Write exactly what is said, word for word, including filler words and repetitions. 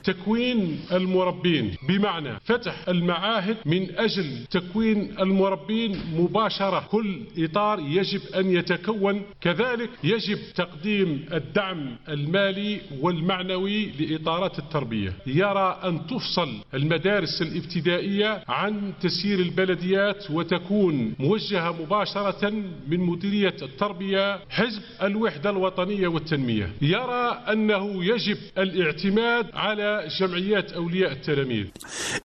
تكوين المربين، بمعنى فتح المعاهد من أجل تكوين المربين مباشرة. كل إطار يجب أن يتكون، كذلك يجب تقديم الدعم المالي والمعنوي لإطارات التربية. يرى أن تفصل المدارس الابتدائية عن تسيير البلديات وتكون موجهة مباشرة من مديرية التربية حزب الوحدة الوطنية والتنمية. يرى أنه يجب الاعتماد على جمعيات أولياء التلاميذ.